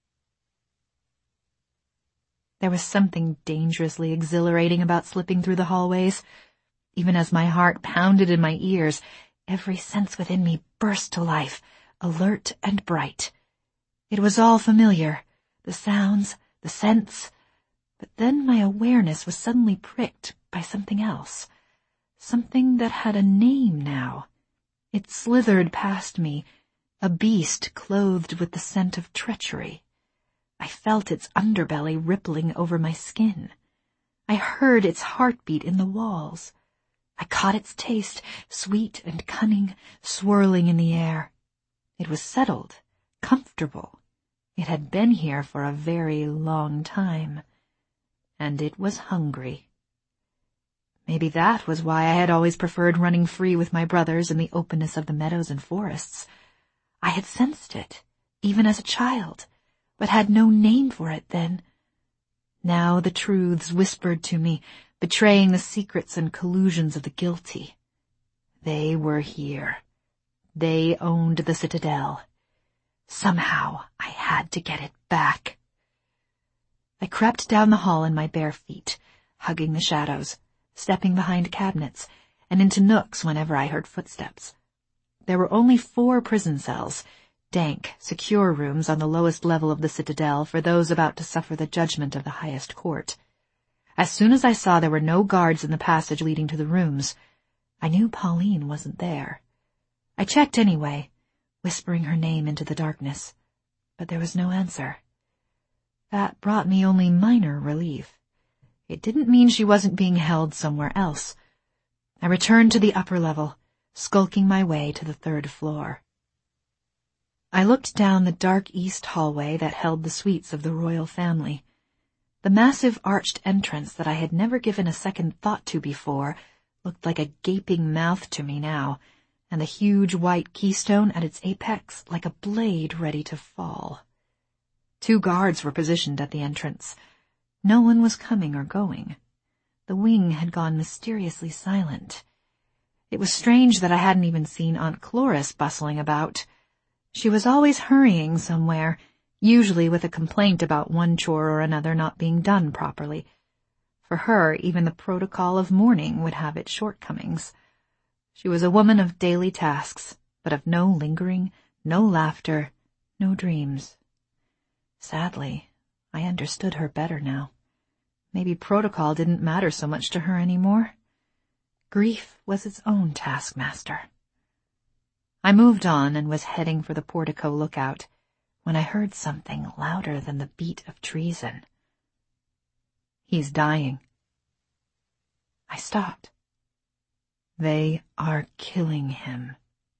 There was something dangerously exhilarating about slipping through the hallways. Even as my heart pounded in my ears, every sense within me burst to life, alert and bright. It was all familiar, the sounds, the scents, but then my awareness was suddenly pricked by something else. Something that had a name now. It slithered past me, a beast clothed with the scent of treachery. I felt its underbelly rippling over my skin. I heard its heartbeat in the walls. I caught its taste, sweet and cunning, swirling in the air. It was settled, comfortable. It had been here for a very long time. And it was hungry. Maybe that was why I had always preferred running free with my brothers in the openness of the meadows and forests. I had sensed it, even as a child, but had no name for it then. Now the truths whispered to me, betraying the secrets and collusions of the guilty. They were here. They owned the Citadel. Somehow I had to get it back. I crept down the hall in my bare feet, hugging the shadows, stepping behind cabinets, and into nooks whenever I heard footsteps. There were only 4 prison cells, dank, secure rooms on the lowest level of the citadel for those about to suffer the judgment of the highest court. As soon as I saw there were no guards in the passage leading to the rooms, I knew Pauline wasn't there. I checked anyway, whispering her name into the darkness, but there was no answer. That brought me only minor relief. It didn't mean she wasn't being held somewhere else. I returned to the upper level, skulking my way to the 3rd floor. I looked down the dark east hallway that held the suites of the royal family. The massive arched entrance that I had never given a second thought to before looked like a gaping mouth to me now, and the huge white keystone at its apex like a blade ready to fall. 2 guards were positioned at the entrance. No one was coming or going. The wing had gone mysteriously silent. It was strange that I hadn't even seen Aunt Chloris bustling about. She was always hurrying somewhere, usually with a complaint about one chore or another not being done properly. For her, even the protocol of mourning would have its shortcomings. She was a woman of daily tasks, but of no lingering, no laughter, no dreams. Sadly, I understood her better now. Maybe protocol didn't matter so much to her anymore. Grief was its own taskmaster. I moved on and was heading for the portico lookout when I heard something louder than the beat of treason. "He's dying." I stopped. "They are killing him."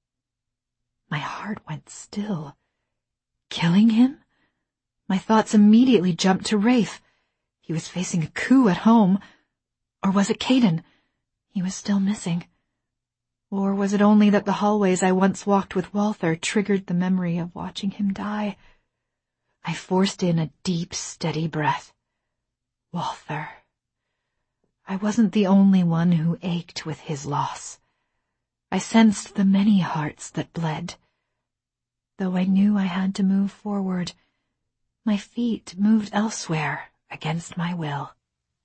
My heart went still. Killing him? My thoughts immediately jumped to Rafe. He was facing a coup at home. Or was it Caden? He was still missing. Or was it only that the hallways I once walked with Walther triggered the memory of watching him die? I forced in a deep, steady breath. Walther. I wasn't the only one who ached with his loss. I sensed the many hearts that bled. Though I knew I had to move forward, my feet moved elsewhere against my will.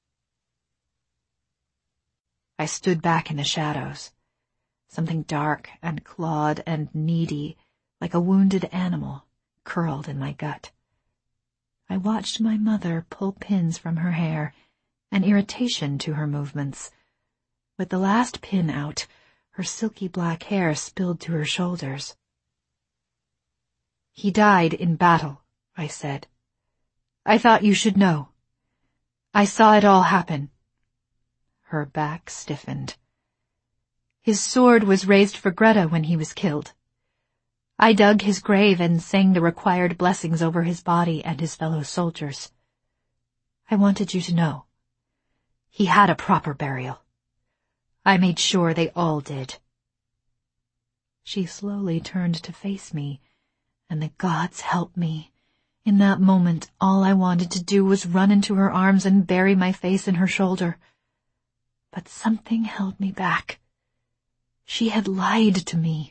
I stood back in the shadows. Something dark and clawed and needy, like a wounded animal, curled in my gut. I watched my mother pull pins from her hair, an irritation to her movements. With the last pin out, her silky black hair spilled to her shoulders. "He died in battle," I said. "I thought you should know. I saw it all happen." Her back stiffened. "His sword was raised for Greta when he was killed. I dug his grave and sang the required blessings over his body and his fellow soldiers. I wanted you to know. He had a proper burial. I made sure they all did." She slowly turned to face me, and the gods help me. In that moment, all I wanted to do was run into her arms and bury my face in her shoulder. But something held me back. She had lied to me.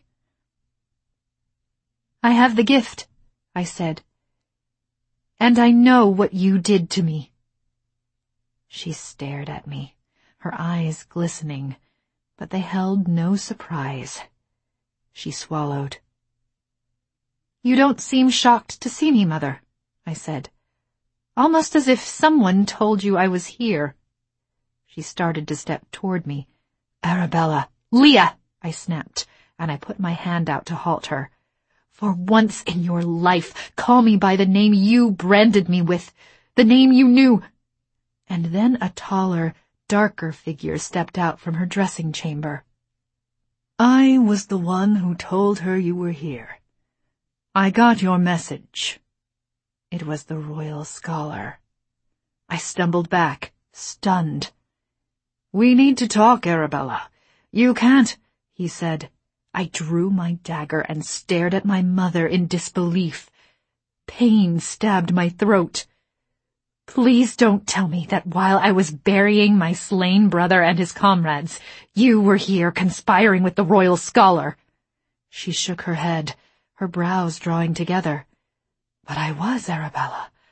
"I have the gift," I said. "And I know what you did to me." She stared at me, her eyes glistening, but they held no surprise. She swallowed. "You don't seem shocked to see me, Mother," I said. "Almost as if someone told you I was here." She started to step toward me. "Arabella, Leah!" I snapped, and I put my hand out to halt her. "For once in your life, call me by the name you branded me with, the name you knew." And then a taller, darker figure stepped out from her dressing chamber. "I was the one who told her you were here. I got your message." It was the royal scholar. I stumbled back, stunned. "We need to talk, Arabella. You can't," he said. I drew my dagger and stared at my mother in disbelief. Pain stabbed my throat. "Please don't tell me that while I was burying my slain brother and his comrades, you were here conspiring with the royal scholar." She shook her head, her brows drawing together. "But I was, Arabella.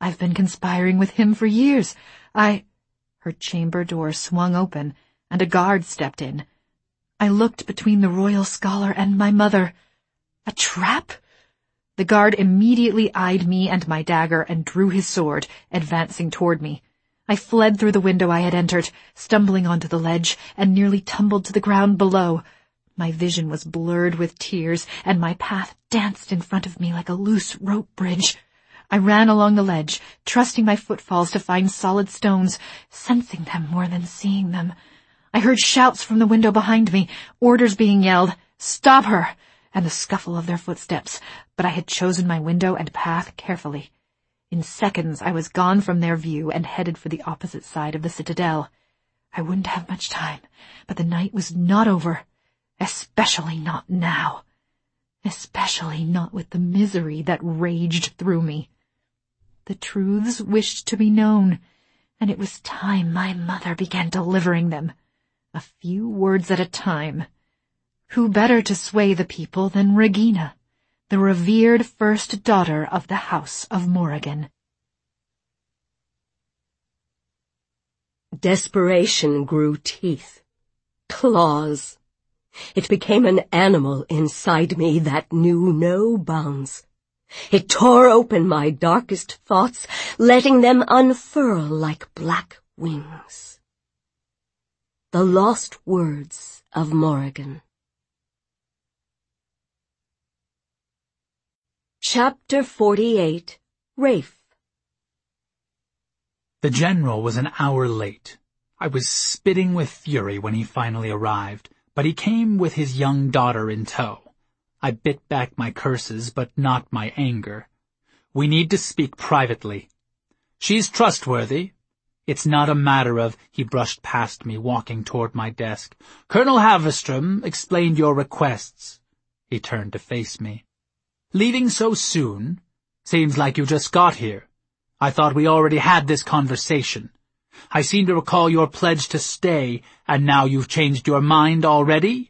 I've been conspiring with him for years. Her chamber door swung open, and a guard stepped in. I looked between the royal scholar and my mother. A trap? The guard immediately eyed me and my dagger and drew his sword, advancing toward me. I fled through the window I had entered, stumbling onto the ledge, and nearly tumbled to the ground below. My vision was blurred with tears, and my path danced in front of me like a loose rope bridge. I ran along the ledge, trusting my footfalls to find solid stones, sensing them more than seeing them. I heard shouts from the window behind me, orders being yelled, "Stop her!" and the scuffle of their footsteps, but I had chosen my window and path carefully. In seconds I was gone from their view and headed for the opposite side of the citadel. I wouldn't have much time, but the night was not over. Especially not now. Especially not with the misery that raged through me. The truths wished to be known, and it was time my mother began delivering them. A few words at a time. Who better to sway the people than Regina, the revered first daughter of the House of Morrigan? Desperation grew teeth, claws. It became an animal inside me that knew no bounds. It tore open my darkest thoughts, letting them unfurl like black wings. The Lost Words of Morrigan. Chapter 48. Rafe. The general was an hour late. I was spitting with fury when he finally arrived, but he came with his young daughter in tow. I bit back my curses, but not my anger. "We need to speak privately. She's trustworthy. It's not a matter of—" He brushed past me, walking toward my desk. "Colonel Haverstrom explained your requests." He turned to face me. "Leaving so soon? Seems like you just got here. I thought we already had this conversation. I seem to recall your pledge to stay, and now you've changed your mind already?"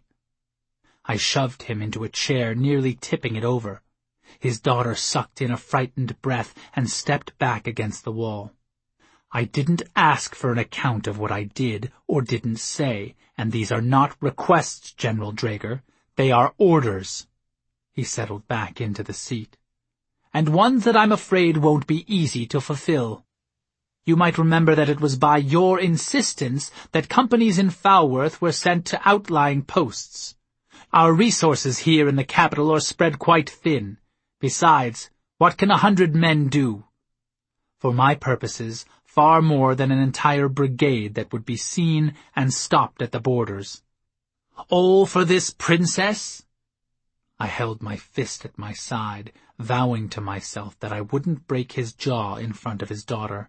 I shoved him into a chair, nearly tipping it over. His daughter sucked in a frightened breath and stepped back against the wall. "I didn't ask for an account of what I did or didn't say, and these are not requests, General Drager. They are orders." He settled back into the seat. "And ones that I'm afraid won't be easy to fulfill. You might remember that it was by your insistence that companies in Falworth were sent to outlying posts. Our resources here in the capital are spread quite thin. Besides, what can 100 men do? For my purposes, far more than an entire brigade that would be seen and stopped at the borders. All for this princess?" I held my fist at my side, vowing to myself that I wouldn't break his jaw in front of his daughter.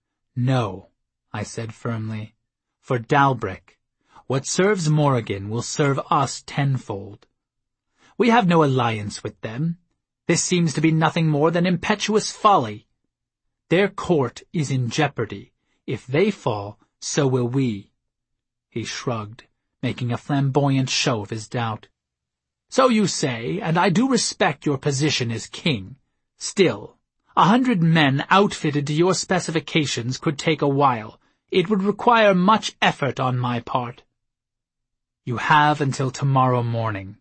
"No," I said firmly. "For Dalbrick, what serves Morrigan will serve us tenfold. We have no alliance with them. This seems to be nothing more than impetuous folly. Their court is in jeopardy. If they fall, so will we." He shrugged, making a flamboyant show of his doubt. "So you say, and I do respect your position as king. Still, 100 men outfitted to your specifications could take a while. It would require much effort on my part." "You have until tomorrow morning."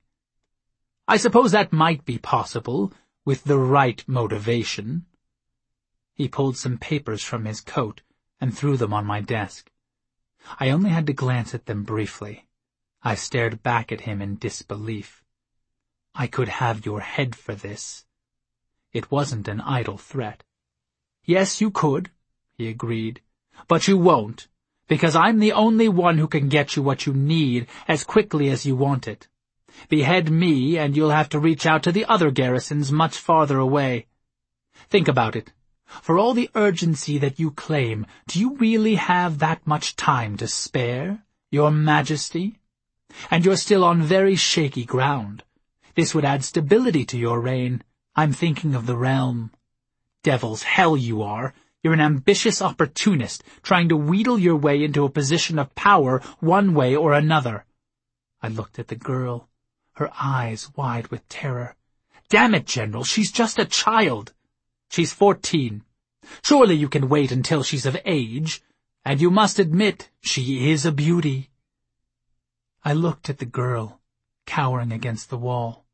"I suppose that might be possible, with the right motivation." He pulled some papers from his coat and threw them on my desk. I only had to glance at them briefly. I stared back at him in disbelief. "I could have your head for this." It wasn't an idle threat. "Yes, you could," he agreed. "But you won't, because I'm the only one who can get you what you need as quickly as you want it. Behead me, and you'll have to reach out to the other garrisons much farther away. Think about it. For all the urgency that you claim, do you really have that much time to spare, Your Majesty? And you're still on very shaky ground. This would add stability to your reign. I'm thinking of the realm. Devil's hell you are. You're an ambitious opportunist, trying to wheedle your way into a position of power one way or another." I looked at the girl, her eyes wide with terror. "Damn it, General, she's just a child." "She's 14. Surely you can wait until she's of age, and you must admit she is a beauty." I looked at the girl, cowering against the wall.